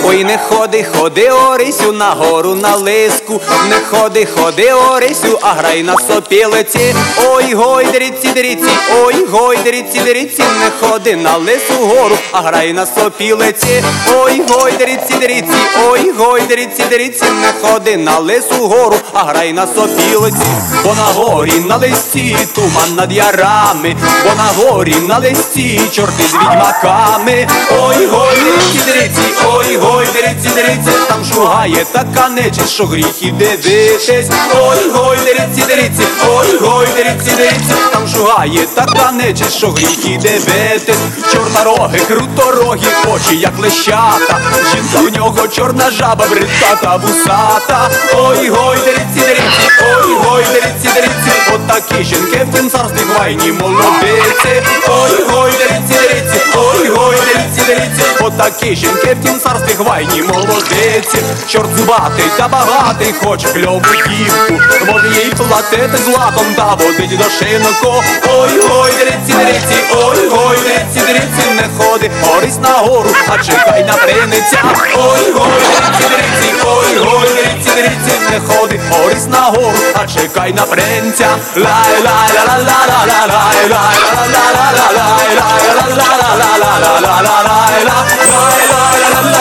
Ой, не ходи, ходи, Орисю, на гору на лиску. Не ходи, ходи, Орисю, а грай на сопілиці. Ой, гой, дриці, дриці, ой, гой, дриці, дриці. Не ходи на лису гору, а грай на сопілиці. Ой, гой, дриці, дриці, ой, гой, дриці, дриці. Не ходи на лису гору, а грай на сопілиці. Бо на горі на листі туман над ярами, бо на горі на листі чорти з відьмаками. Ой, гой, дриці, дриці, ой, гой, дриці, дриці. Там шугає така нечисть, що гріх і дивитись. Ой, гой, дриці, дриці, ой, гой, дриці, дриці. Там шугає така нечисть, що гріх і дивитись. Чорнороги, круторогі, очі як лещата. Жінка в нього чорна жаба, бридка та вусата. Ой, гой, дриці, дриці, ой, гой, дриці, дриці. От такі жінки в тім царстві гвайні молодиці. Ой, гой, дриці, дриці, ой, гой, дриці, дриці. От такі жінки в тім царстві гвайні молодиці. Чорт зубатий та багатий хоче кльову дівку, може їй платити златом та водить до шинку. Ой, гой, дриці, дриці, ой, гой, дриці, дриці. Не ходи, Орись на гору, а чекай на принця. Ой, гой, дриці, дриці, ой, гой, дриці, дриці. Не ходи, Орись на гору, а чекай на принця. Лай, лай, ла, ла, ла, ла, ла, лай, лай, ла, ла, ла, ла, лай, лай, ла, ла, ла, ла, ла, ла, ла, ла, ла, лай, ла, лай, лай, ла, ла,